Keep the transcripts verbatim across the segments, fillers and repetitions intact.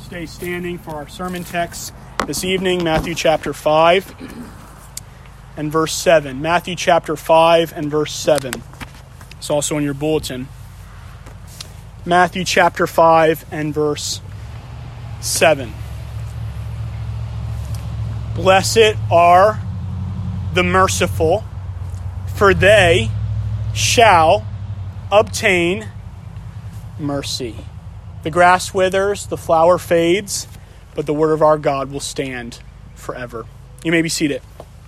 stay standing for our sermon text this evening, Matthew chapter five and verse seven. Matthew chapter five and verse seven. It's also in your bulletin. Matthew chapter five and verse seven. Blessed are the merciful, for they shall obtain mercy. The grass withers, the flower fades, but the word of our God will stand forever. You may be seated.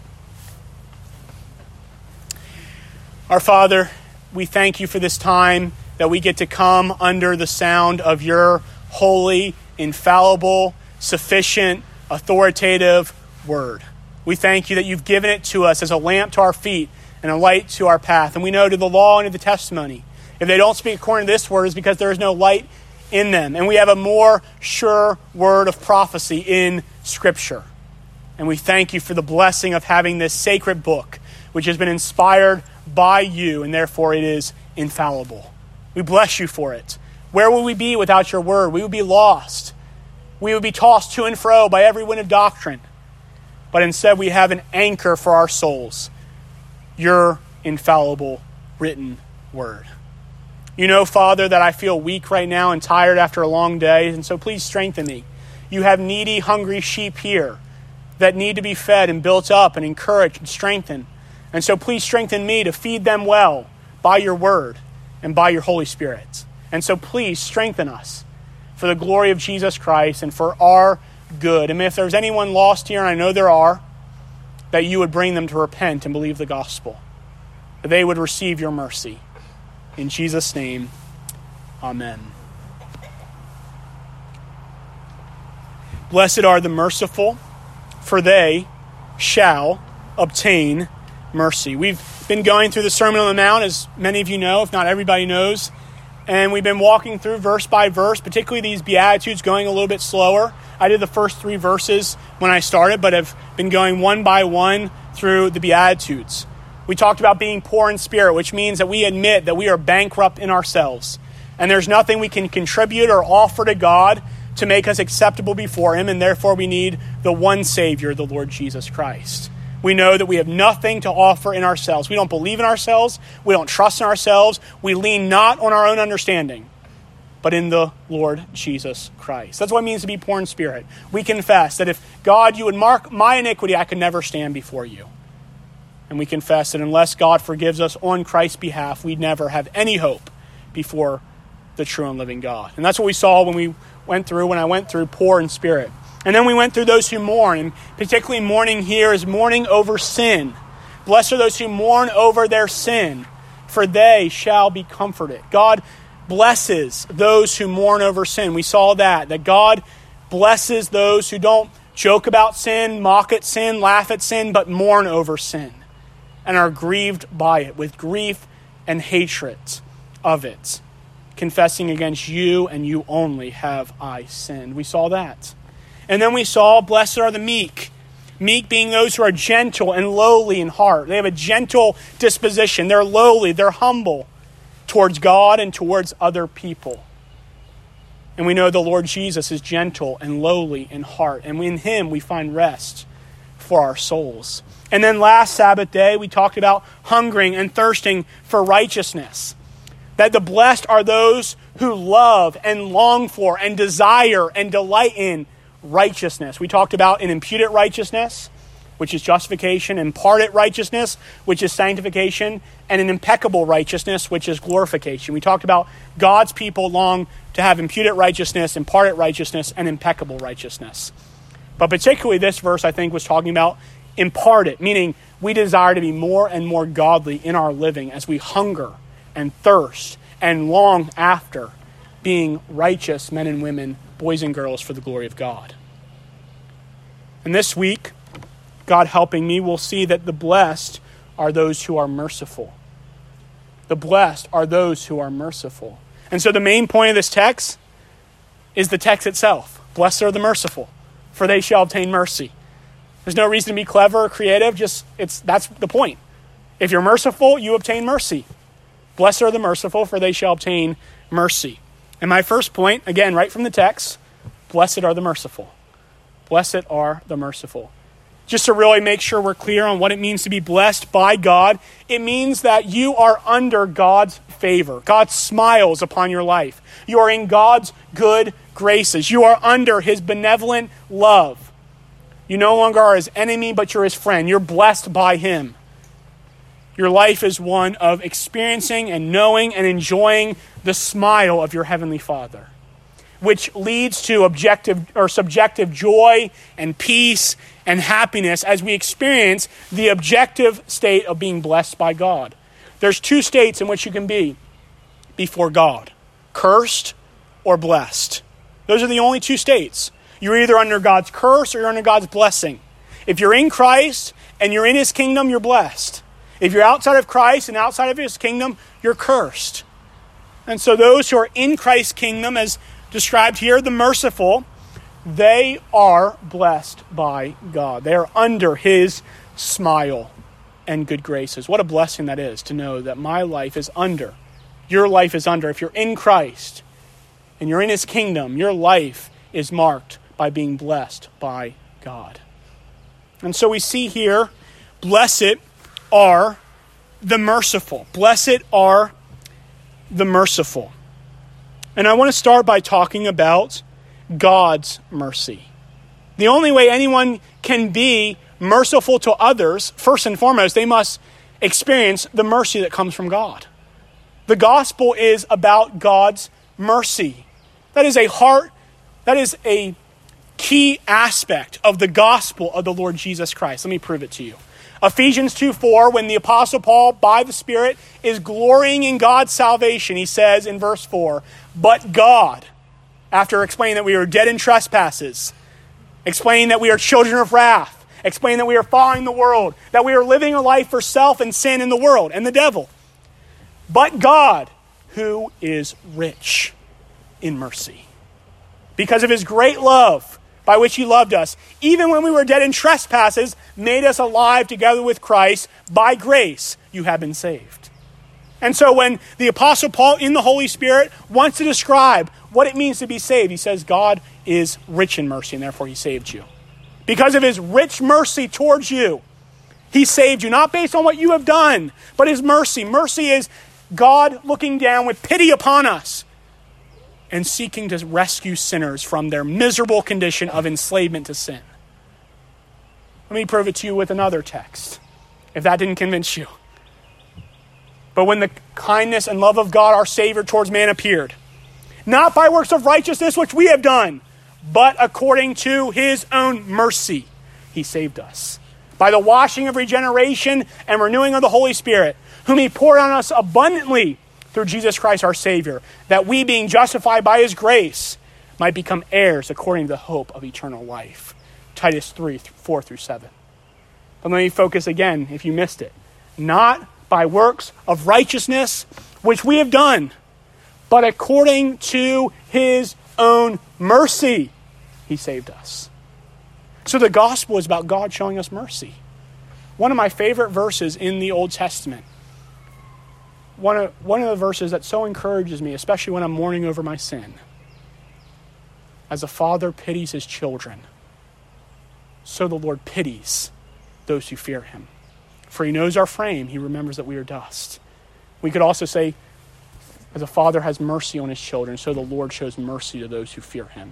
Our Father, we thank you for this time that we get to come under the sound of your holy, infallible, sufficient, authoritative word. We thank you that you've given it to us as a lamp to our feet and a light to our path. And we know to the law and to the testimony, if they don't speak according to this word, it's because there is no light in them. And we have a more sure word of prophecy in Scripture. And we thank you for the blessing of having this sacred book, which has been inspired by you, and therefore it is infallible. We bless you for it. Where would we be without your word? We would be lost. We would be tossed to and fro by every wind of doctrine. But instead we have an anchor for our souls, your infallible written word. You know, Father, that I feel weak right now and tired after a long day, and so please strengthen me. You have needy, hungry sheep here that need to be fed and built up and encouraged and strengthened. And so please strengthen me to feed them well by your word and by your Holy Spirit. And so please strengthen us for the glory of Jesus Christ and for our good. And if there's anyone lost here, and I know there are, that you would bring them to repent and believe the gospel, that they would receive your mercy. In Jesus' name, amen. Blessed are the merciful, for they shall obtain mercy. We've been going through the Sermon on the Mount, as many of you know, if not everybody knows, and we've been walking through verse by verse, particularly these Beatitudes, going a little bit slower. I did the first three verses when I started, but have been going one by one through the Beatitudes. We talked about being poor in spirit, which means that we admit that we are bankrupt in ourselves, and there's nothing we can contribute or offer to God to make us acceptable before Him, and therefore we need the one Savior, the Lord Jesus Christ. We know that we have nothing to offer in ourselves. We don't believe in ourselves. We don't trust in ourselves. We lean not on our own understanding, but in the Lord Jesus Christ. That's what it means to be poor in spirit. We confess that if, God, you would mark my iniquity, I could never stand before you. And we confess that unless God forgives us on Christ's behalf, we'd never have any hope before the true and living God. And that's what we saw when we went through, when I went through poor in spirit. And then we went through those who mourn, and particularly mourning here is mourning over sin. Blessed are those who mourn over their sin, for they shall be comforted. God blesses those who mourn over sin. We saw that, that God blesses those who don't joke about sin, mock at sin, laugh at sin, but mourn over sin and are grieved by it with grief and hatred of it, confessing against you and you only have I sinned. We saw that. And then we saw, blessed are the meek. Meek being those who are gentle and lowly in heart. They have a gentle disposition. They're lowly. They're humble towards God and towards other people. And we know the Lord Jesus is gentle and lowly in heart. And in Him we find rest for our souls. And then last Sabbath day, we talked about hungering and thirsting for righteousness. That the blessed are those who love and long for and desire and delight in righteousness. We talked about an imputed righteousness, which is justification, imparted righteousness, which is sanctification, and an impeccable righteousness, which is glorification. We talked about God's people long to have imputed righteousness, imparted righteousness, and impeccable righteousness. But particularly this verse, I think, was talking about imparted, meaning we desire to be more and more godly in our living as we hunger and thirst and long after being righteous men and women, boys and girls, for the glory of God. And this week, God helping me, we'll see that the blessed are those who are merciful. The blessed are those who are merciful. And so the main point of this text is the text itself. Blessed are the merciful, for they shall obtain mercy. There's no reason to be clever or creative, just it's that's the point. If you're merciful, you obtain mercy. Blessed are the merciful, for they shall obtain mercy. And my first point, again, right from the text, Blessed are the merciful. Blessed are the merciful. Just to really make sure we're clear on what it means to be blessed by God, it means that you are under God's favor. God smiles upon your life. You are in God's good graces. You are under his benevolent love. You no longer are his enemy, but you're his friend. You're blessed by him. Your life is one of experiencing and knowing and enjoying the smile of your heavenly Father, which leads to objective or subjective joy and peace and happiness as we experience the objective state of being blessed by God. There's two states in which you can be before God: cursed or blessed. Those are the only two states. You're either under God's curse or you're under God's blessing. If you're in Christ and you're in his kingdom, you're blessed. If you're outside of Christ and outside of his kingdom, you're cursed. And so those who are in Christ's kingdom, as described here, the merciful, they are blessed by God. They are under his smile and good graces. What a blessing that is to know that my life is under, your life is under. If you're in Christ and you're in his kingdom, your life is marked by being blessed by God. And so we see here, blessed are the merciful. Blessed are the merciful. And I want to start by talking about God's mercy. The only way anyone can be merciful to others, first and foremost, they must experience the mercy that comes from God. The gospel is about God's mercy. That is a heart, that is a key aspect of the gospel of the Lord Jesus Christ. Let me prove it to you. Ephesians two four, when the Apostle Paul, by the Spirit, is glorying in God's salvation, he says in verse four, but God, after explaining that we are dead in trespasses, explaining that we are children of wrath, explaining that we are following the world, that we are living a life for self and sin in the world and the devil. But God, who is rich in mercy, because of his great love by which he loved us, even when we were dead in trespasses, made us alive together with Christ. By grace, you have been saved. And so when the Apostle Paul in the Holy Spirit wants to describe what it means to be saved, he says God is rich in mercy and therefore he saved you. Because of his rich mercy towards you, he saved you, not based on what you have done, but his mercy. Mercy is God looking down with pity upon us and seeking to rescue sinners from their miserable condition of enslavement to sin. Let me prove it to you with another text, if that didn't convince you. But when the kindness and love of God, our Savior, towards man appeared, not by works of righteousness which we have done, but according to his own mercy, he saved us, by the washing of regeneration and renewing of the Holy Spirit, whom he poured on us abundantly through Jesus Christ our Savior, that we, being justified by his grace, might become heirs according to the hope of eternal life. Titus three, four through seven. But let me focus again, if you missed it. Not by works of righteousness, which we have done, but according to his own mercy, he saved us. So the gospel is about God showing us mercy. One of my favorite verses in the Old Testament, One of, one of the verses that so encourages me, especially when I'm mourning over my sin. As a father pities his children, so the Lord pities those who fear him. For he knows our frame, he remembers that we are dust. We could also say, as a father has mercy on his children, so the Lord shows mercy to those who fear him.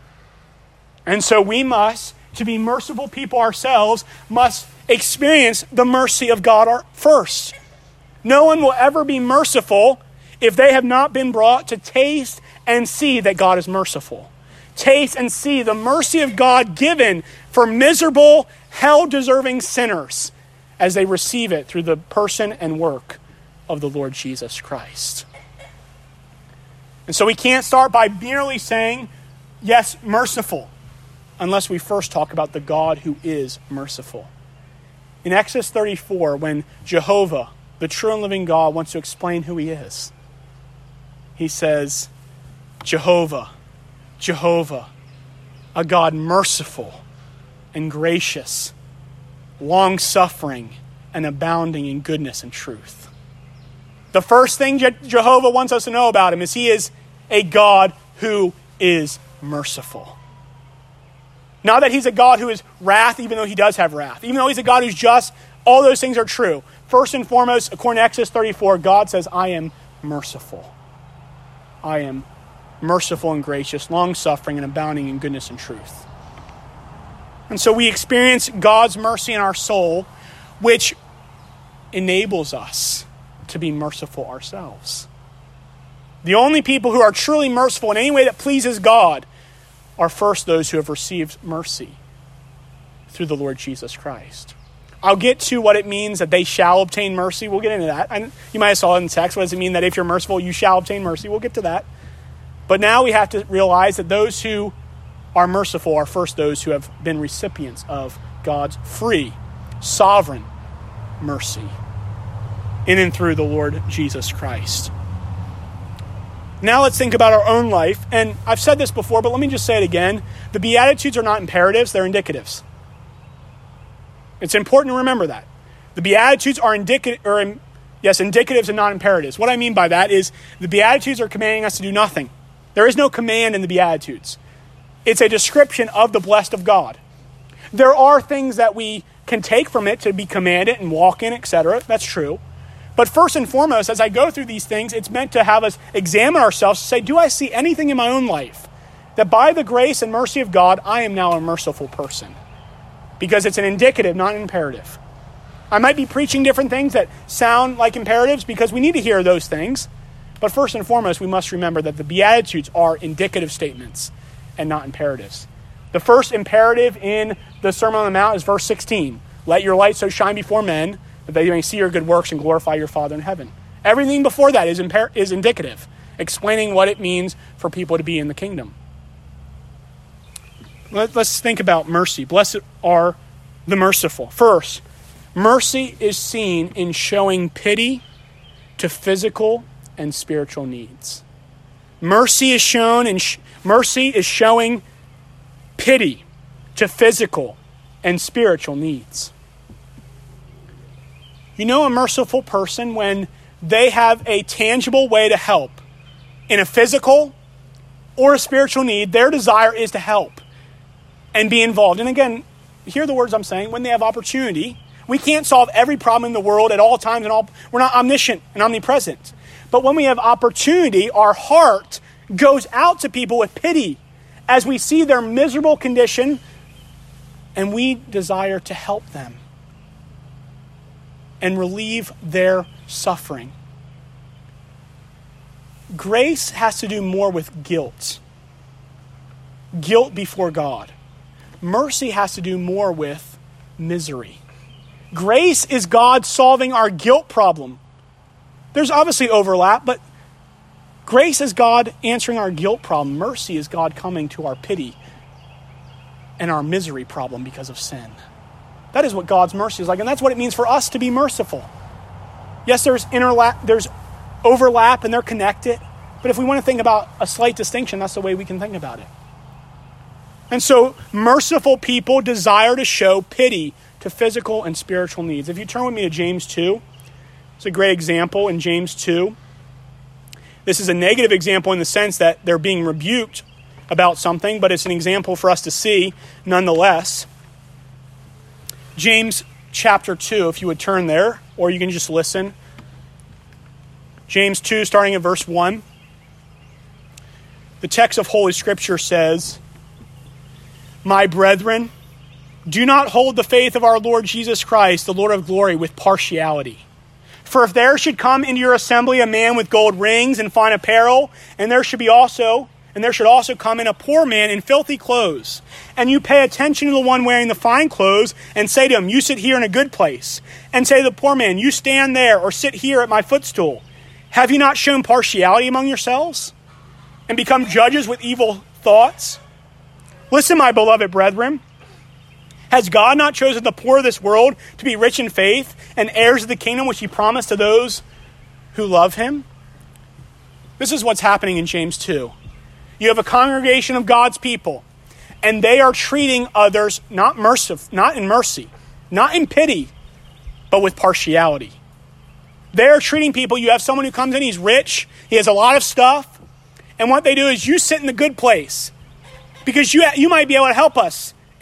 And so we must, to be merciful people ourselves, must experience the mercy of God first. No one will ever be merciful if they have not been brought to taste and see that God is merciful. Taste and see the mercy of God given for miserable, hell-deserving sinners as they receive it through the person and work of the Lord Jesus Christ. And so we can't start by merely saying, yes, merciful, unless we first talk about the God who is merciful. In Exodus thirty-four, when Jehovah, the true and living God, wants to explain who he is, he says, Jehovah, Jehovah, a God merciful and gracious, long-suffering and abounding in goodness and truth. The first thing Je- Jehovah wants us to know about him is he is a God who is merciful. Not that he's a God who is wrath, even though he does have wrath. Even though he's a God who's just, all those things are true. First and foremost, according to Exodus thirty-four, God says, I am merciful. I am merciful and gracious, long-suffering and abounding in goodness and truth. And so we experience God's mercy in our soul, which enables us to be merciful ourselves. The only people who are truly merciful in any way that pleases God are first those who have received mercy through the Lord Jesus Christ. I'll get to what it means that they shall obtain mercy. We'll get into that. And you might have saw it in text. What does it mean that if you're merciful, you shall obtain mercy? We'll get to that. But now we have to realize that those who are merciful are first those who have been recipients of God's free, sovereign mercy in and through the Lord Jesus Christ. Now let's think about our own life. And I've said this before, but let me just say it again. The Beatitudes are not imperatives, they're indicatives. It's important to remember that. The Beatitudes are indicative, or yes, indicatives and not imperatives. What I mean by that is the Beatitudes are commanding us to do nothing. There is no command in the Beatitudes. It's a description of the blessed of God. There are things that we can take from it to be commanded and walk in, et cetera. That's true. But first and foremost, as I go through these things, it's meant to have us examine ourselves to say, do I see anything in my own life that by the grace and mercy of God, I am now a merciful person? Because it's an indicative, not an imperative. I might be preaching different things that sound like imperatives because we need to hear those things. But first and foremost, we must remember that the Beatitudes are indicative statements and not imperatives. The first imperative in the Sermon on the Mount is verse sixteen. Let your light so shine before men that they may see your good works and glorify your Father in heaven. Everything before that is, imper- is indicative, explaining what it means for people to be in the kingdom. Let, let's think about mercy. Blessed are the merciful. First, mercy is seen in showing pity to physical and spiritual needs. Mercy is shown in sh- mercy is showing pity to physical and spiritual needs. You know a merciful person when they have a tangible way to help in a physical or a spiritual need. Their desire is to help and be involved. And again, hear the words I'm saying. When they have opportunity, we can't solve every problem in the world at all times, and all. We're not omniscient and omnipresent. But when we have opportunity, our heart goes out to people with pity as we see their miserable condition, and we desire to help them and relieve their suffering. Grace has to do more with guilt. Guilt before God. Mercy has to do more with misery. Grace is God solving our guilt problem. There's obviously overlap, but grace is God answering our guilt problem. Mercy is God coming to our pity and our misery problem because of sin. That is what God's mercy is like, and that's what it means for us to be merciful. Yes, there's interlap, there's overlap, and they're connected. But if we want to think about a slight distinction, that's the way we can think about it. And so, merciful people desire to show pity to physical and spiritual needs. If you turn with me to James two, it's a great example in James two. This is a negative example in the sense that they're being rebuked about something, but it's an example for us to see nonetheless. James chapter two, if you would turn there, or you can just listen. James two, starting at verse one. The text of Holy Scripture says, "My brethren, do not hold the faith of our Lord Jesus Christ, the Lord of glory, with partiality. For if there should come into your assembly a man with gold rings and fine apparel, and there should be also, and there should also come in a poor man in filthy clothes, and you pay attention to the one wearing the fine clothes, and say to him, you sit here in a good place, and say to the poor man, you stand there, or sit here at my footstool. Have you not shown partiality among yourselves, and become judges with evil thoughts? Listen, my beloved brethren, has God not chosen the poor of this world to be rich in faith and heirs of the kingdom which he promised to those who love him?" This is what's happening in James two. You have a congregation of God's people, and they are treating others not merciful, not in mercy, not in pity, but with partiality. They are treating people. You have someone who comes in, he's rich, he has a lot of stuff, and what they do is you sit in the good place because you you might be able to help us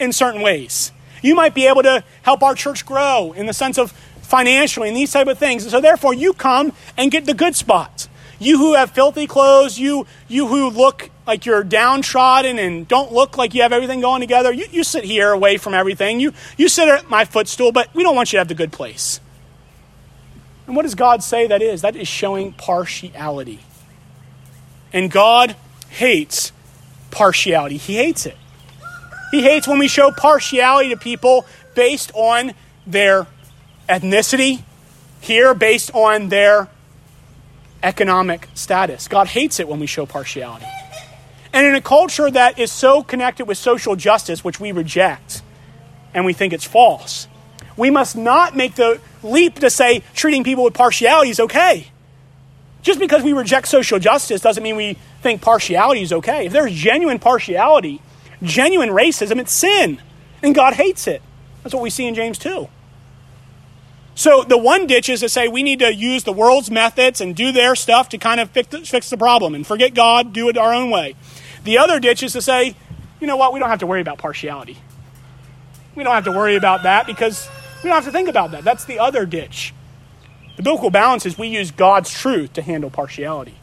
in certain ways. You might be able to help our church grow in the sense of financially and these type of things. And so therefore you come and get the good spots. You who have filthy clothes, you you who look like you're downtrodden and don't look like you have everything going together, you, you sit here away from everything. You, you sit at my footstool, but we don't want you to have the good place. And what does God say that is? That is showing partiality. And God hates partiality. He hates it. He hates when we show partiality to people based on their ethnicity, here based on their economic status. God hates it when we show partiality. And in a culture that is so connected with social justice, which we reject, and we think it's false, we must not make the leap to say treating people with partiality is okay. Just because we reject social justice doesn't mean we think partiality is okay. If there's genuine partiality, genuine racism, it's sin. And God hates it. That's what we see in James two. So the one ditch is to say we need to use the world's methods and do their stuff to kind of fix the, fix the problem and forget God, do it our own way. The other ditch is to say, you know what, we don't have to worry about partiality. We don't have to worry about that because we don't have to think about that. That's the other ditch. The biblical balance is we use God's truth to handle partiality.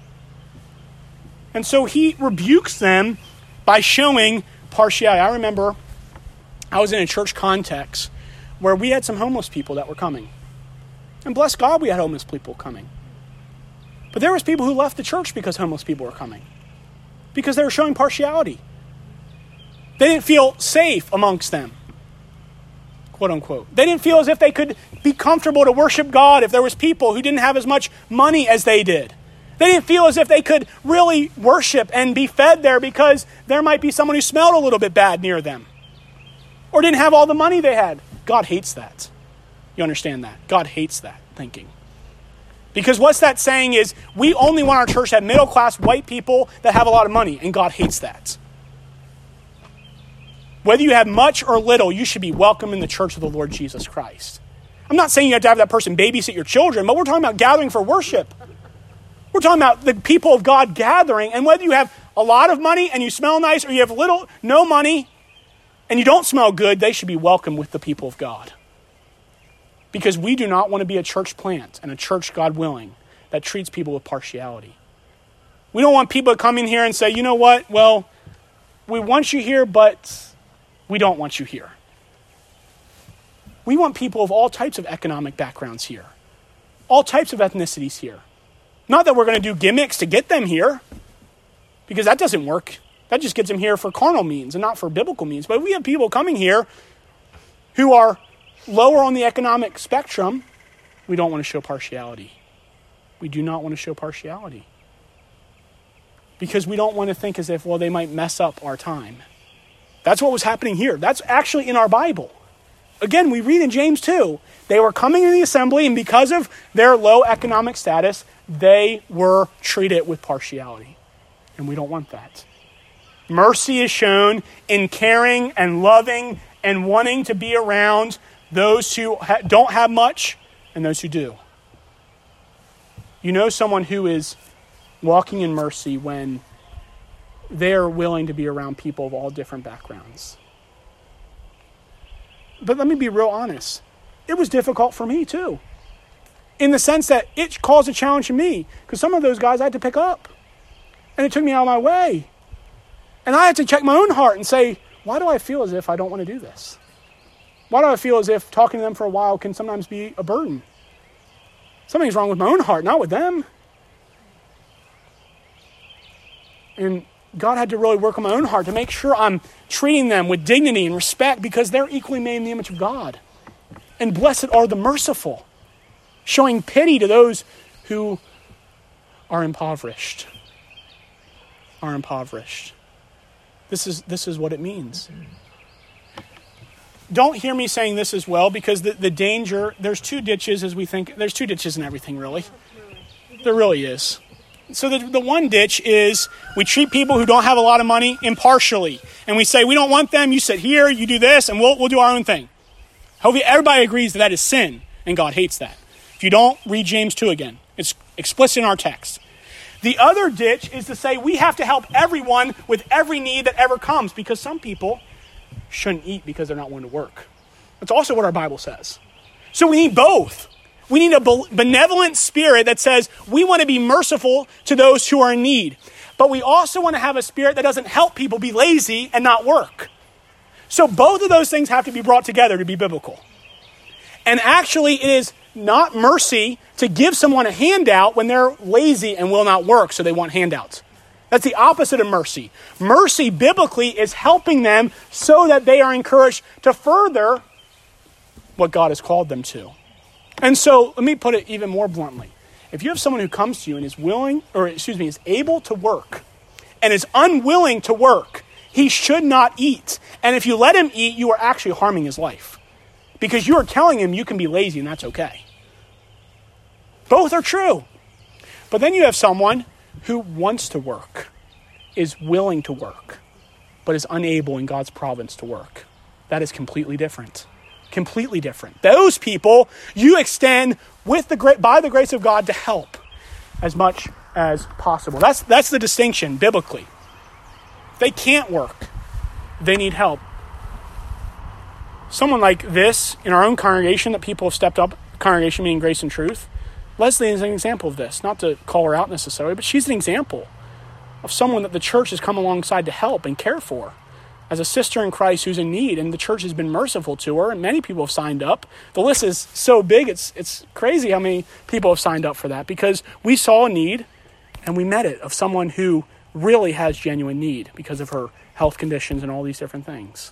And so he rebukes them by showing partiality. I remember I was in a church context where we had some homeless people that were coming. And bless God, we had homeless people coming. But there was people who left the church because homeless people were coming. Because they were showing partiality. They didn't feel safe amongst them. Quote unquote. They didn't feel as if they could be comfortable to worship God if there was people who didn't have as much money as they did. They didn't feel as if they could really worship and be fed there because there might be someone who smelled a little bit bad near them. Or didn't have all the money they had. God hates that. You understand that? God hates that thinking. Because what's that saying is we only want our church to have middle-class white people that have a lot of money. And God hates that. Whether you have much or little, you should be welcome in the church of the Lord Jesus Christ. I'm not saying you have to have that person babysit your children, but we're talking about gathering for worship. We're talking about the people of God gathering, and whether you have a lot of money and you smell nice, or you have little, no money, and you don't smell good, they should be welcome with the people of God. Because we do not want to be a church plant and a church, God willing, that treats people with partiality. We don't want people to come in here and say, you know what, well, we want you here, but we don't want you here. We want people of all types of economic backgrounds here. All types of ethnicities here. Not that we're going to do gimmicks to get them here, because that doesn't work. That just gets them here for carnal means and not for biblical means. But if we have people coming here who are lower on the economic spectrum, we don't want to show partiality. We do not want to show partiality. Because we don't want to think as if, well, they might mess up our time. That's what was happening here. That's actually in our Bible. Again, we read in James two. They were coming to the assembly, and because of their low economic status, they were treated with partiality. And we don't want that. Mercy is shown in caring and loving and wanting to be around those who ha- don't have much and those who do. You know someone who is walking in mercy when they're willing to be around people of all different backgrounds. But let me be real honest. It was difficult for me too. In the sense that it caused a challenge to me. Because some of those guys I had to pick up. And it took me out of my way. And I had to check my own heart and say, why do I feel as if I don't want to do this? Why do I feel as if talking to them for a while can sometimes be a burden? Something's wrong with my own heart, not with them. And God had to really work on my own heart to make sure I'm treating them with dignity and respect because they're equally made in the image of God. And blessed are the merciful, showing pity to those who are impoverished. Are impoverished. This is this is what it means. Don't hear me saying this as well, because the, the danger, there's two ditches as we think, there's two ditches in everything really. There really is. So the, the one ditch is we treat people who don't have a lot of money impartially. And we say, we don't want them, you sit here, you do this, and we'll we'll do our own thing. Hopefully everybody agrees that that is sin, and God hates that. If you don't, read James two again. It's explicit in our text. The other ditch is to say we have to help everyone with every need that ever comes, because some people shouldn't eat because they're not willing to work. That's also what our Bible says. So we need both. We need a benevolent spirit that says we want to be merciful to those who are in need. But we also want to have a spirit that doesn't help people be lazy and not work. So both of those things have to be brought together to be biblical. And actually, it is not mercy to give someone a handout when they're lazy and will not work, so they want handouts. That's the opposite of mercy. Mercy, biblically, is helping them so that they are encouraged to further what God has called them to. And so, let me put it even more bluntly. If you have someone who comes to you and is willing, or excuse me, is able to work, and is unwilling to work, he should not eat. And if you let him eat, you are actually harming his life. Because you are telling him you can be lazy and that's okay. Both are true. But then you have someone who wants to work, is willing to work, but is unable in God's providence to work. That is completely different. Completely different. Those people you extend with the great by the grace of God to help as much as possible. That's that's the distinction biblically. They can't work. They need help. Someone like this in our own congregation that people have stepped up, congregation meaning Grace and Truth. Leslie is an example of this, not to call her out necessarily, but she's an example of someone that the church has come alongside to help and care for as a sister in Christ who's in need, and the church has been merciful to her, and many people have signed up. The list is so big, it's it's crazy how many people have signed up for that, because we saw a need and we met it of someone who really has genuine need because of her health conditions and all these different things.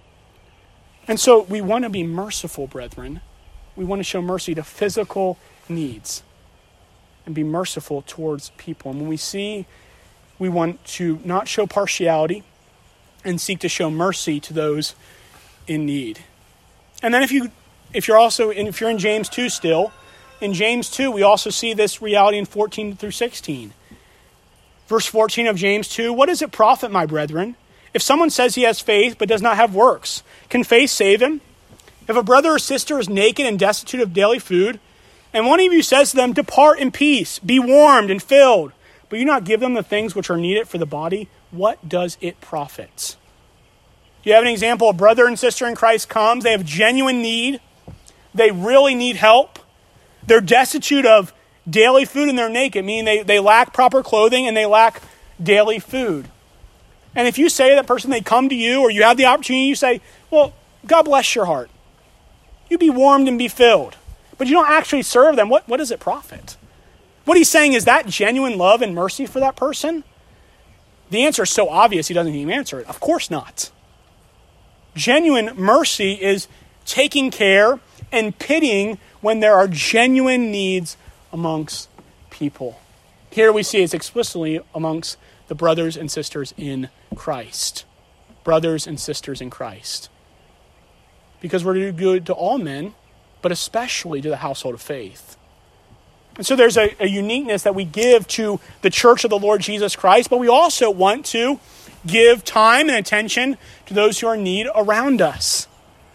And so we want to be merciful, brethren. We want to show mercy to physical needs and be merciful towards people. And when we see, we want to not show partiality and seek to show mercy to those in need. And then if you if you're also in, if you're in James two still, in James two we also see this reality in fourteen through sixteen. Verse fourteen of James two, what does it profit, my brethren, if someone says he has faith but does not have works? Can faith save him? If a brother or sister is naked and destitute of daily food, and one of you says to them, depart in peace, be warmed and filled, but you not give them the things which are needed for the body, what does it profit? You have an example, a brother and sister in Christ comes, they have genuine need, they really need help, they're destitute of daily food and they're naked, meaning they, they lack proper clothing and they lack daily food. And if you say to that person, they come to you, or you have the opportunity, you say, well, God bless your heart. You be warmed and be filled. But you don't actually serve them. What, what does it profit? What he's saying is that genuine love and mercy for that person? The answer is so obvious he doesn't even answer it. Of course not. Genuine mercy is taking care and pitying when there are genuine needs amongst people. Here we see it's explicitly amongst the brothers and sisters in Christ. Brothers and sisters in Christ. Because we're to do good to all men, but especially to the household of faith. And so there's a, a uniqueness that we give to the church of the Lord Jesus Christ, but we also want to give time and attention to those who are in need around us.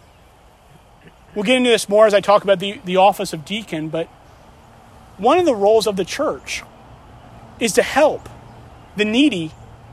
We'll get into this more as I talk about the, the office of deacon, but one of the roles of the church is to help the needy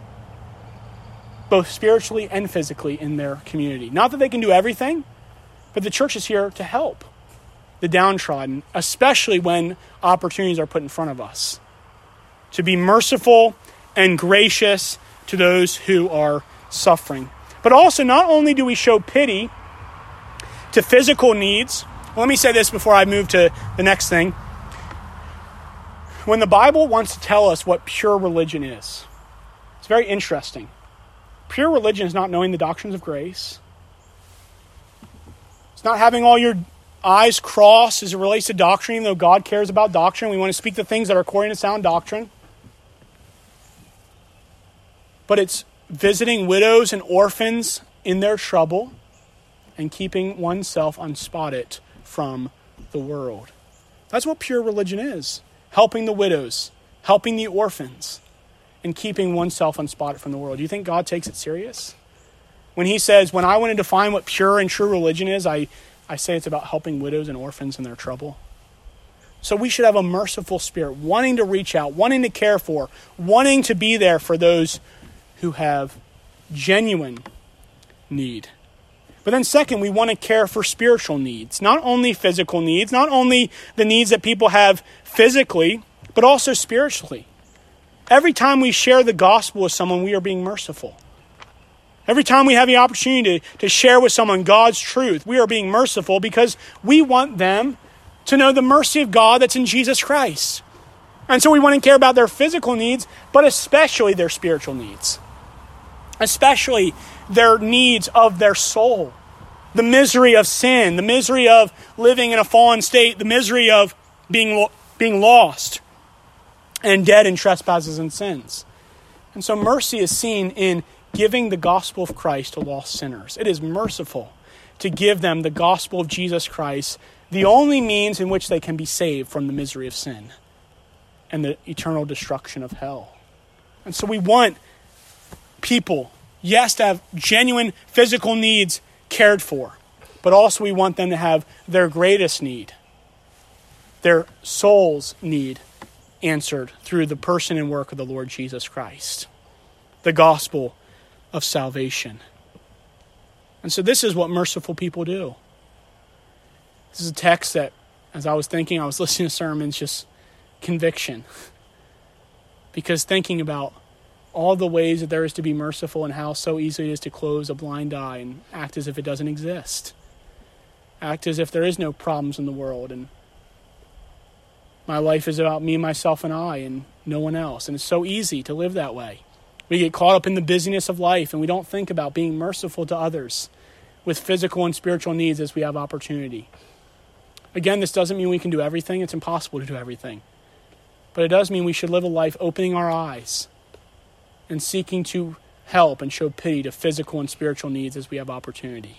both spiritually and physically in their community. Not that they can do everything, but the church is here to help the downtrodden, especially when opportunities are put in front of us. To be merciful and gracious to those who are suffering. But also, not only do we show pity to physical needs. Let me say this before I move to the next thing. When the Bible wants to tell us what pure religion is, it's very interesting. Pure religion is not knowing the doctrines of grace. It's not having all your I's crossed as it relates to doctrine, even though God cares about doctrine. We want to speak the things that are according to sound doctrine. But it's visiting widows and orphans in their trouble and keeping oneself unspotted from the world. That's what pure religion is. Helping the widows, helping the orphans, and keeping oneself unspotted from the world. Do you think God takes it serious? When he says, when I want to define what pure and true religion is, I, I say it's about helping widows and orphans in their trouble. So we should have a merciful spirit, wanting to reach out, wanting to care for, wanting to be there for those who have genuine need. But then second, we want to care for spiritual needs, not only physical needs, not only the needs that people have physically, but also spiritually. Every time we share the gospel with someone, we are being merciful. Every time we have the opportunity to, to share with someone God's truth, we are being merciful because we want them to know the mercy of God that's in Jesus Christ. And so we want to care about their physical needs, but especially their spiritual needs. Especially their needs of their soul. The misery of sin, the misery of living in a fallen state, the misery of being, being lost and dead in trespasses and sins. And so mercy is seen in giving the gospel of Christ to lost sinners. It is merciful to give them the gospel of Jesus Christ, the only means in which they can be saved from the misery of sin and the eternal destruction of hell. And so we want people, yes, to have genuine physical needs cared for, but also we want them to have their greatest need, their soul's need, answered through the person and work of the Lord Jesus Christ, the gospel of salvation. And so this is what merciful people do. This is a text that, as I was thinking, I was listening to sermons, just conviction. Because thinking about all the ways that there is to be merciful and how so easy it is to close a blind eye and act as if it doesn't exist. Act as if there is no problems in the world and my life is about me, myself, and I, and no one else. And it's so easy to live that way. We get caught up in the busyness of life, and we don't think about being merciful to others with physical and spiritual needs as we have opportunity. Again, this doesn't mean we can do everything. It's impossible to do everything. But it does mean we should live a life opening our eyes and seeking to help and show pity to physical and spiritual needs as we have opportunity.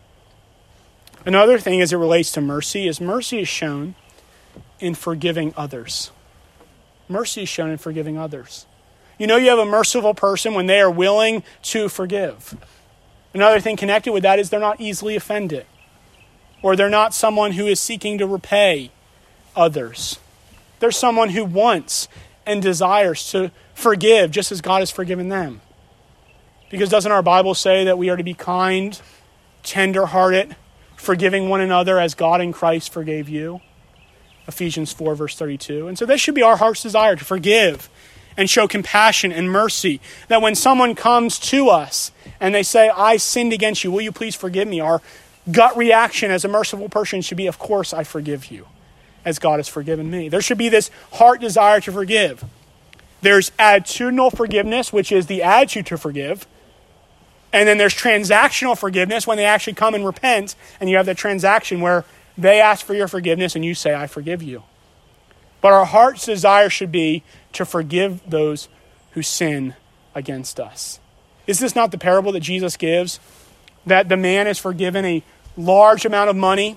Another thing as it relates to mercy is mercy is shown in forgiving others. Mercy is shown in forgiving others. You know you have a merciful person when they are willing to forgive. Another thing connected with that is they're not easily offended. Or they're not someone who is seeking to repay others. They're someone who wants and desires to forgive just as God has forgiven them. Because doesn't our Bible say that we are to be kind, tender-hearted, forgiving one another as God in Christ forgave you? Ephesians four, verse thirty-two. And so this should be our heart's desire, to forgive and show compassion and mercy. That when someone comes to us and they say, I sinned against you, will you please forgive me? Our gut reaction as a merciful person should be, of course I forgive you, as God has forgiven me. There should be this heart desire to forgive. There's attitudinal forgiveness, which is the attitude to forgive. And then there's transactional forgiveness when they actually come and repent, and you have the transaction where they ask for your forgiveness and you say, I forgive you. But our heart's desire should be to forgive those who sin against us. Is this not the parable that Jesus gives? That the man is forgiven a large amount of money.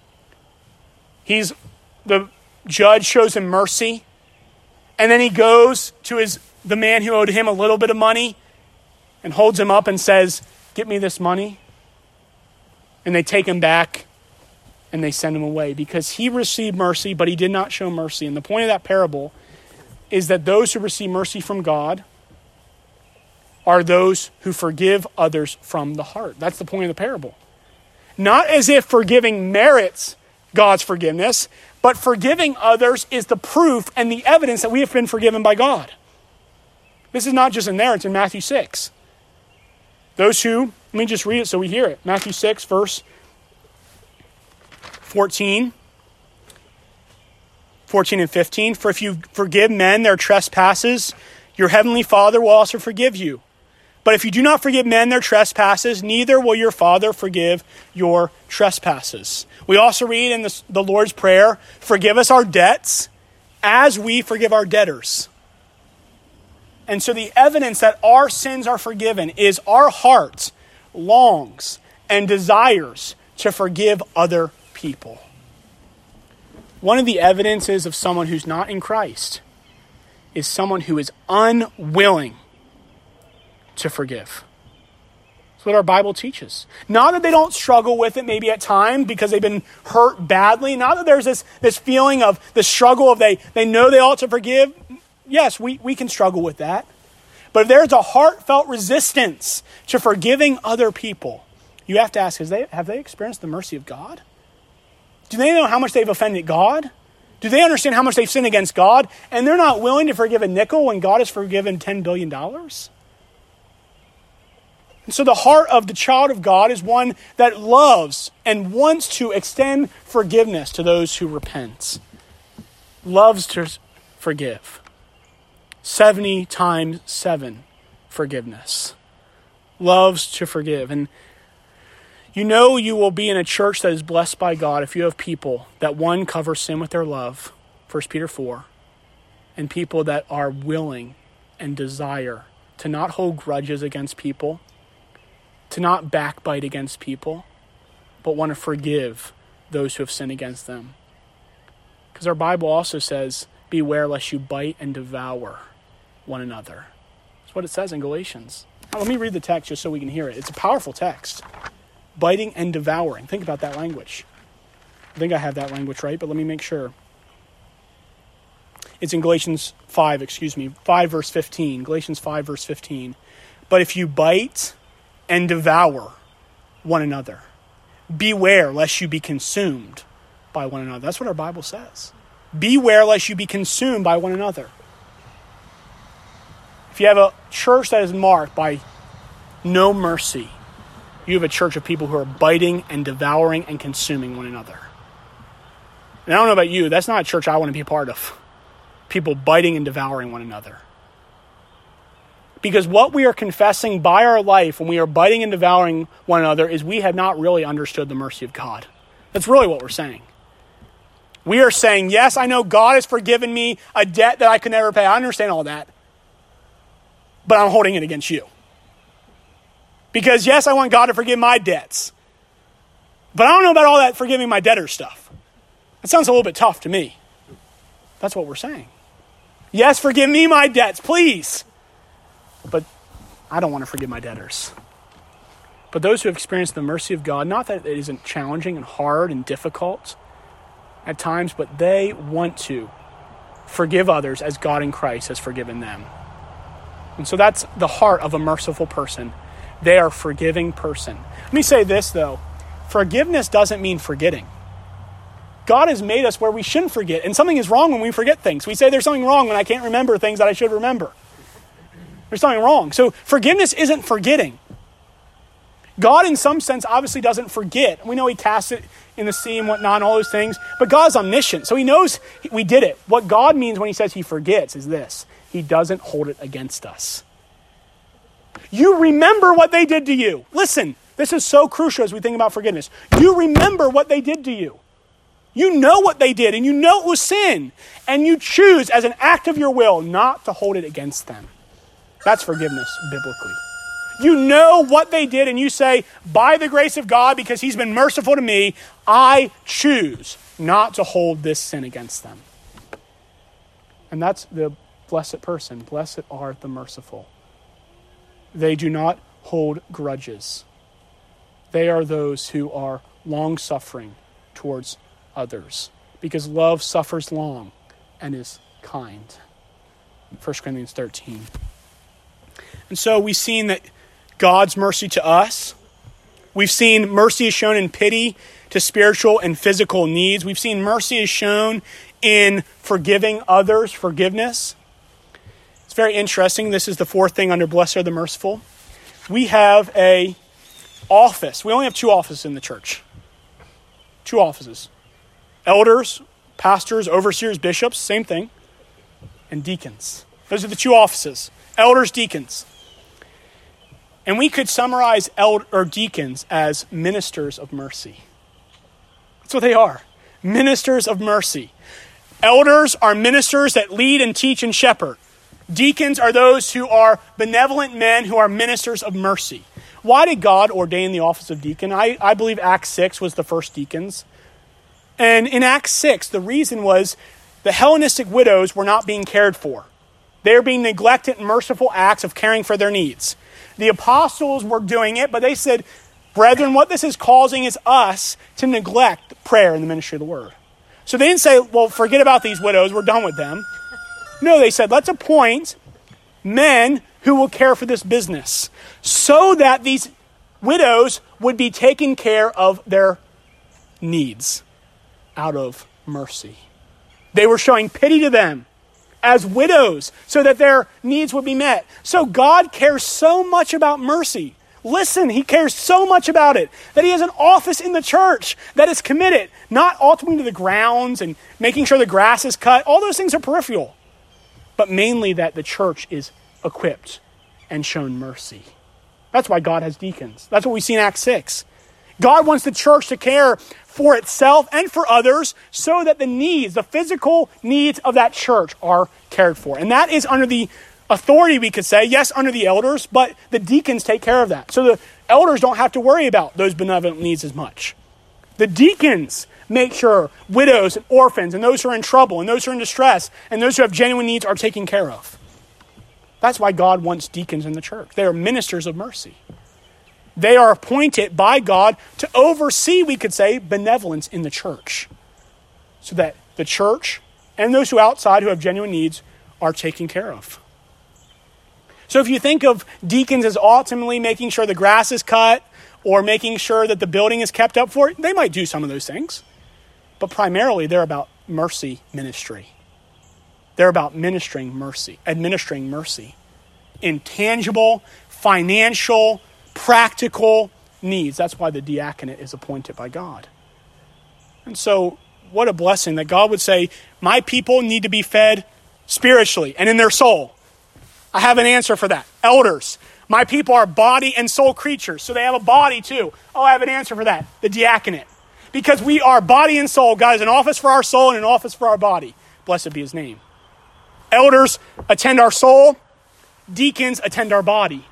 He's, the judge shows him mercy. And then he goes to his the man who owed him a little bit of money and holds him up and says, get me this money. And they take him back and they send him away because he received mercy, but he did not show mercy. And the point of that parable is that those who receive mercy from God are those who forgive others from the heart. That's the point of the parable. Not as if forgiving merits God's forgiveness, but forgiving others is the proof and the evidence that we have been forgiven by God. This is not just in there, it's in Matthew six. Those who, let me just read it so we hear it. Matthew six, verse fourteen. fourteen and fifteen. For if you forgive men their trespasses, your heavenly Father will also forgive you. But if you do not forgive men their trespasses, neither will your Father forgive your trespasses. We also read in the, the Lord's Prayer, forgive us our debts as we forgive our debtors. And so the evidence that our sins are forgiven is our heart longs and desires to forgive other people. One of the evidences of someone who's not in Christ is someone who is unwilling to forgive. That's what our Bible teaches. Not that they don't struggle with it maybe at times because they've been hurt badly. Not that there's this, this feeling of the struggle of they, they know they ought to forgive. Yes, we, we can struggle with that. But if there's a heartfelt resistance to forgiving other people, you have to ask, has they, have they experienced the mercy of God? Do they know how much they've offended God? Do they understand how much they've sinned against God? And they're not willing to forgive a nickel when God has forgiven ten billion dollars? And so the heart of the child of God is one that loves and wants to extend forgiveness to those who repent. Loves to forgive. seventy times seven forgiveness. Loves to forgive. And you know you will be in a church that is blessed by God if you have people that, one, cover sin with their love, First Peter four, and people that are willing and desire to not hold grudges against people, to not backbite against people, but want to forgive those who have sinned against them. Because our Bible also says, beware lest you bite and devour one another. That's what it says in Galatians. Now, let me read the text just so we can hear it. It's a powerful text. Biting and devouring. Think about that language. I think I have that language right, but let me make sure. It's in Galatians five, excuse me, five verse fifteen. Galatians five verse fifteen. But if you bite and devour one another, beware lest you be consumed by one another. That's what our Bible says. Beware lest you be consumed by one another. If you have a church that is marked by no mercy, you have a church of people who are biting and devouring and consuming one another. And I don't know about you, that's not a church I want to be a part of. People biting and devouring one another. Because what we are confessing by our life when we are biting and devouring one another is we have not really understood the mercy of God. That's really what we're saying. We are saying, yes, I know God has forgiven me a debt that I could never pay. I understand all that. But I'm holding it against you. Because yes, I want God to forgive my debts. But I don't know about all that forgiving my debtor stuff. That sounds a little bit tough to me. That's what we're saying. Yes, forgive me my debts, please. But I don't want to forgive my debtors. But those who have experienced the mercy of God, not that it isn't challenging and hard and difficult at times, but they want to forgive others as God in Christ has forgiven them. And so that's the heart of a merciful person. They are a forgiving person. Let me say this, though. Forgiveness doesn't mean forgetting. God has made us where we shouldn't forget. And something is wrong when we forget things. We say there's something wrong when I can't remember things that I should remember. There's something wrong. So forgiveness isn't forgetting. God, in some sense, obviously doesn't forget. We know he casts it in the sea and whatnot, and all those things. But God's omniscient. So he knows we did it. What God means when he says he forgets is this. He doesn't hold it against us. You remember what they did to you. Listen, this is so crucial as we think about forgiveness. You remember what they did to you. You know what they did, and you know it was sin. And you choose, as an act of your will, not to hold it against them. That's forgiveness, biblically. You know what they did, and you say, by the grace of God, because he's been merciful to me, I choose not to hold this sin against them. And that's the blessed person. Blessed are the merciful. They do not hold grudges. They are those who are long-suffering towards others, because love suffers long and is kind. First Corinthians thirteen. And so we've seen that God's mercy to us. We've seen mercy is shown in pity to spiritual and physical needs. We've seen mercy is shown in forgiving others, forgiveness. It's very interesting. This is the fourth thing under blessed are the merciful. We have a office. We only have two offices in the church. Two offices. Elders, pastors, overseers, bishops, same thing. And deacons. Those are the two offices. Elders, deacons. And we could summarize elder or deacons as ministers of mercy. That's what they are. Ministers of mercy. Elders are ministers that lead and teach and shepherd. Deacons are those who are benevolent men who are ministers of mercy. Why did God ordain the office of deacon? I, I believe Acts six was the first deacons. And in Acts six, the reason was the Hellenistic widows were not being cared for. They were being neglected in merciful acts of caring for their needs. The apostles were doing it, but they said, brethren, what this is causing is us to neglect prayer and the ministry of the word. So they didn't say, well, forget about these widows. We're done with them. No, they said, let's appoint men who will care for this business so that these widows would be taken care of their needs out of mercy. They were showing pity to them as widows so that their needs would be met. So God cares so much about mercy. Listen, he cares so much about it that he has an office in the church that is committed, not ultimately to the grounds and making sure the grass is cut. All those things are peripheral, but mainly that the church is equipped and shown mercy. That's why God has deacons. That's what we see in Acts six. God wants the church to care for itself and for others so that the needs, the physical needs of that church are cared for. And that is under the authority, we could say, yes, under the elders, but the deacons take care of that. So the elders don't have to worry about those benevolent needs as much. The deacons make sure widows and orphans and those who are in trouble and those who are in distress and those who have genuine needs are taken care of. That's why God wants deacons in the church. They are ministers of mercy. They are appointed by God to oversee, we could say, benevolence in the church so that the church and those who are outside who have genuine needs are taken care of. So if you think of deacons as ultimately making sure the grass is cut or making sure that the building is kept up for it, they might do some of those things. But primarily they're about mercy ministry. They're about ministering mercy, administering mercy in tangible, financial, practical needs. That's why the diaconate is appointed by God. And so what a blessing that God would say, my people need to be fed spiritually and in their soul. I have an answer for that. Elders, my people are body and soul creatures, so they have a body too. Oh, I have an answer for that. The diaconate. Because we are body and soul. God has an office for our soul and an office for our body. Blessed be his name. Elders attend our soul. Deacons attend our body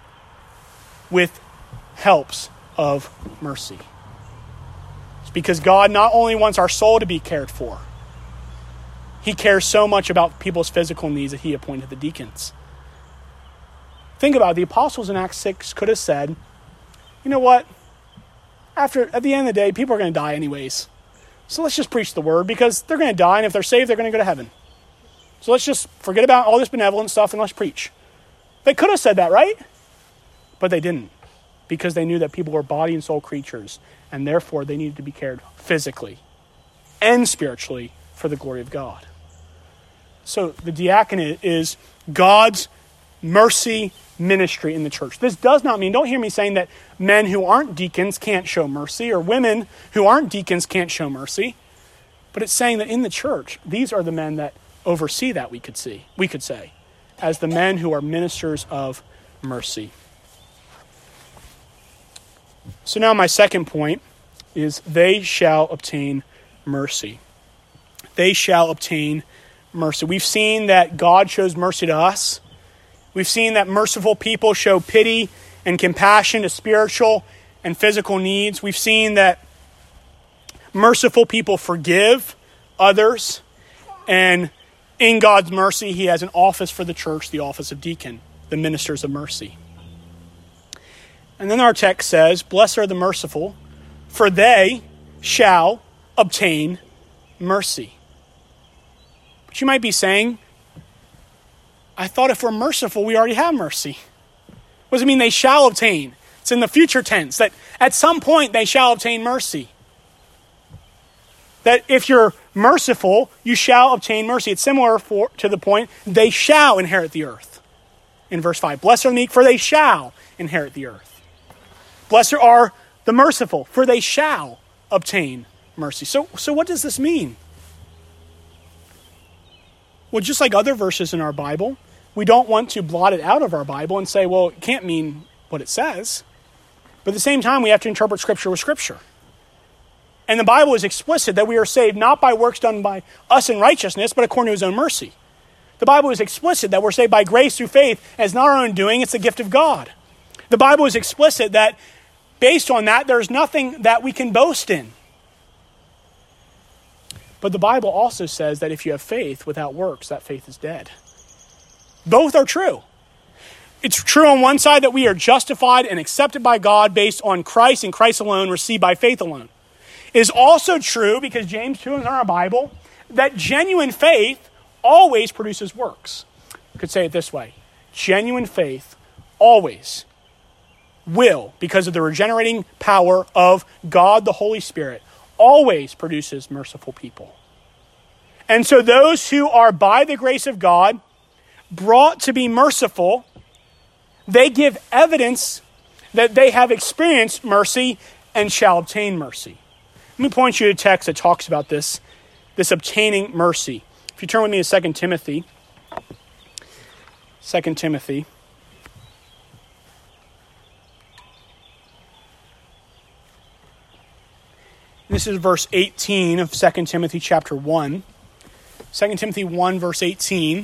with helps of mercy. It's because God not only wants our soul to be cared for, he cares so much about people's physical needs that he appointed the deacons. Think about it. The apostles in Acts six could have said, you know what? After, at the end of the day, people are going to die anyways. So let's just preach the word because they're going to die, and if they're saved, they're going to go to heaven. So let's just forget about all this benevolent stuff and let's preach. They could have said that, right? But they didn't, because they knew that people were body and soul creatures, and therefore they needed to be cared physically and spiritually for the glory of God. So the diaconate is God's mercy ministry in the church. This does not mean, don't hear me saying that men who aren't deacons can't show mercy or women who aren't deacons can't show mercy. But it's saying that in the church, these are the men that oversee that, we could see, we could say, as the men who are ministers of mercy. So now my second point is they shall obtain mercy. They shall obtain mercy. We've seen that God shows mercy to us. We've seen that merciful people show pity and compassion to spiritual and physical needs. We've seen that merciful people forgive others. And in God's mercy, he has an office for the church, the office of deacon, the ministers of mercy. And then our text says, blessed are the merciful, for they shall obtain mercy. But you might be saying, I thought if we're merciful, we already have mercy. What does it mean they shall obtain? It's in the future tense, that at some point they shall obtain mercy. That if you're merciful, you shall obtain mercy. It's similar for, to the point, they shall inherit the earth. In verse five, blessed are the meek, for they shall inherit the earth. Blessed are the merciful, for they shall obtain mercy. So, so what does this mean? Well, just like other verses in our Bible, we don't want to blot it out of our Bible and say, well, it can't mean what it says. But at the same time, we have to interpret Scripture with Scripture. And the Bible is explicit that we are saved not by works done by us in righteousness, but according to his own mercy. The Bible is explicit that we're saved by grace through faith, and it's not our own doing, it's the gift of God. The Bible is explicit that based on that, there's nothing that we can boast in. But the Bible also says that if you have faith without works, that faith is dead. Both are true. It's true on one side that we are justified and accepted by God based on Christ and Christ alone, received by faith alone. It is also true, because James two is in our Bible, that genuine faith always produces works. You could say it this way. genuine faith always will, because of the regenerating power of God the Holy Spirit, always produces merciful people. And so those who are by the grace of God brought to be merciful, they give evidence that they have experienced mercy and shall obtain mercy. Let me point you to a text that talks about this, this obtaining mercy. If you turn with me to Second Timothy, Second Timothy. This is verse eighteen of Second Timothy chapter one. Second Timothy one, verse eighteen.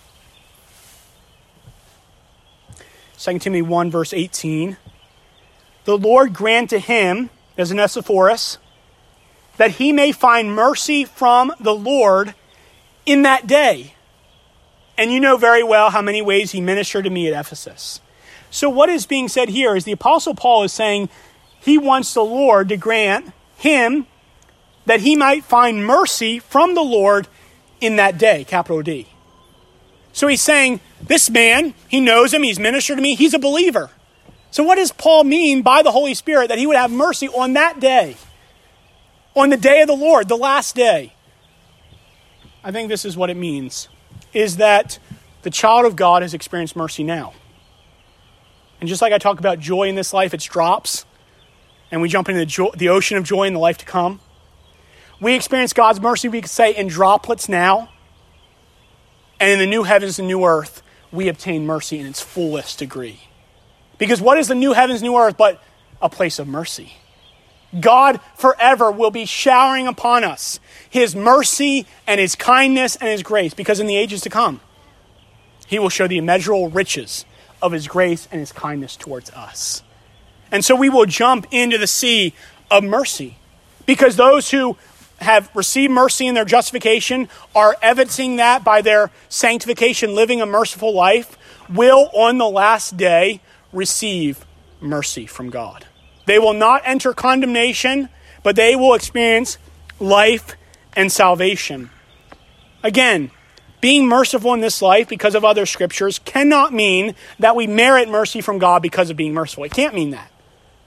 Second Timothy one, verse eighteen. The Lord grant to him, as an Onesiphorus, that he may find mercy from the Lord in that day. And you know very well how many ways he ministered to me at Ephesus. So what is being said here is the Apostle Paul is saying he wants the Lord to grant him that he might find mercy from the Lord in that day, capital D. So he's saying, this man, he knows him, he's ministered to me, he's a believer. So what does Paul mean by the Holy Spirit that he would have mercy on that day? On the day of the Lord, the last day? I think this is what it means, is that the child of God has experienced mercy now. And just like I talk about joy in this life, it's drops, and we jump into the, jo- the ocean of joy in the life to come. We experience God's mercy, we could say, in droplets now. And in the new heavens and new earth, we obtain mercy in its fullest degree. Because what is the new heavens, new earth, but a place of mercy? God forever will be showering upon us his mercy and his kindness and his grace. Because in the ages to come, he will show the immeasurable riches of his grace and his kindness towards us. And so we will jump into the sea of mercy. Because those who have received mercy in their justification are evidencing that by their sanctification, living a merciful life, will on the last day receive mercy from God. They will not enter condemnation, but they will experience life and salvation. Again, being merciful in this life because of other scriptures cannot mean that we merit mercy from God because of being merciful. It can't mean that.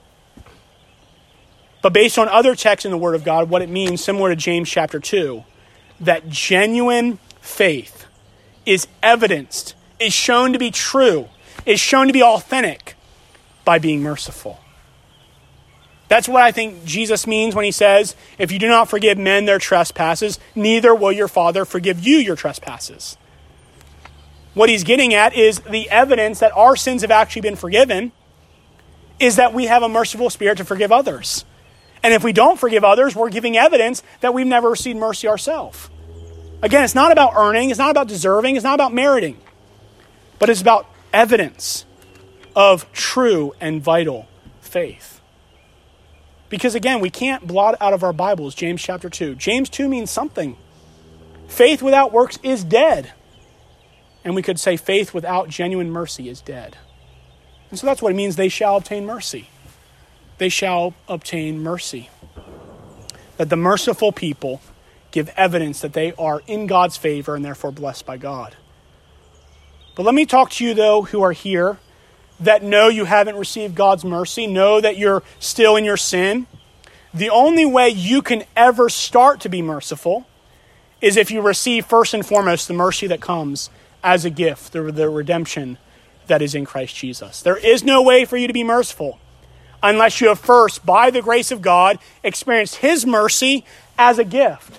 But based on other texts in the Word of God, what it means, similar to James chapter two, that genuine faith is evidenced, is shown to be true, is shown to be authentic by being merciful. That's what I think Jesus means when he says, if you do not forgive men their trespasses, neither will your Father forgive you your trespasses. What he's getting at is the evidence that our sins have actually been forgiven is that we have a merciful spirit to forgive others. And if we don't forgive others, we're giving evidence that we've never received mercy ourselves. Again, it's not about earning, it's not about deserving, it's not about meriting, but it's about evidence of true and vital faith. Because again, we can't blot out of our Bibles James chapter two. James two means something. Faith without works is dead. And we could say faith without genuine mercy is dead. And so that's what it means, they shall obtain mercy. They shall obtain mercy. That the merciful people give evidence that they are in God's favor and therefore blessed by God. But let me talk to you, though, who are here that know you haven't received God's mercy, know that you're still in your sin. The only way you can ever start to be merciful is if you receive first and foremost the mercy that comes as a gift, the, the redemption that is in Christ Jesus. There is no way for you to be merciful unless you have first, by the grace of God, experienced his mercy as a gift.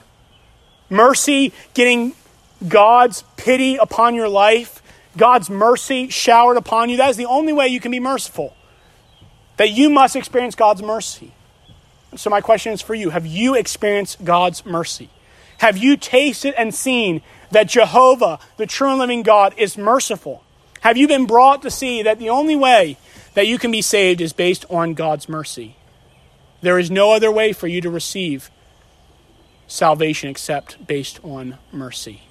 Mercy, getting God's pity upon your life, God's mercy showered upon you. That is the only way you can be merciful. That you must experience God's mercy. So my question is for you. Have you experienced God's mercy? Have you tasted and seen that Jehovah, the true and living God, is merciful? Have you been brought to see that the only way that you can be saved is based on God's mercy? There is no other way for you to receive salvation except based on mercy.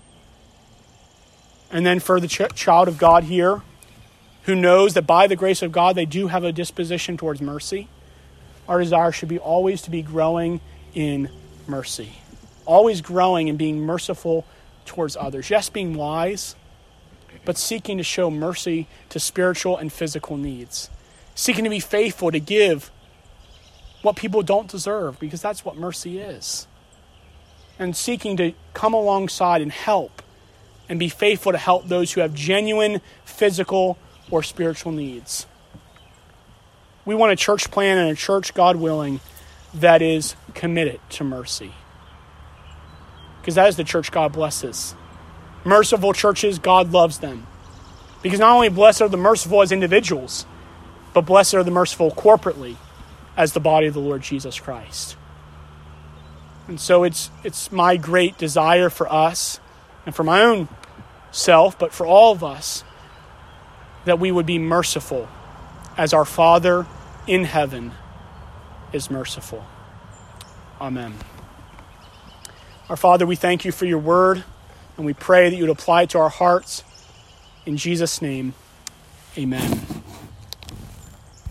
And then for the ch- child of God here, who knows that by the grace of God they do have a disposition towards mercy, our desire should be always to be growing in mercy. Always growing and being merciful towards others. Yes, being wise, but seeking to show mercy to spiritual and physical needs. Seeking to be faithful to give what people don't deserve, because that's what mercy is. And seeking to come alongside and help and be faithful to help those who have genuine physical or spiritual needs. We want a church plan and a church, God willing, that is committed to mercy. Because that is the church God blesses. Merciful churches, God loves them. Because not only blessed are the merciful as individuals, but blessed are the merciful corporately as the body of the Lord Jesus Christ. And so it's it's my great desire for us, and for my own self, but for all of us, that we would be merciful as our Father in heaven is merciful. Amen. Our Father, we thank you for your word, and we pray that you would apply it to our hearts. In Jesus' name, amen.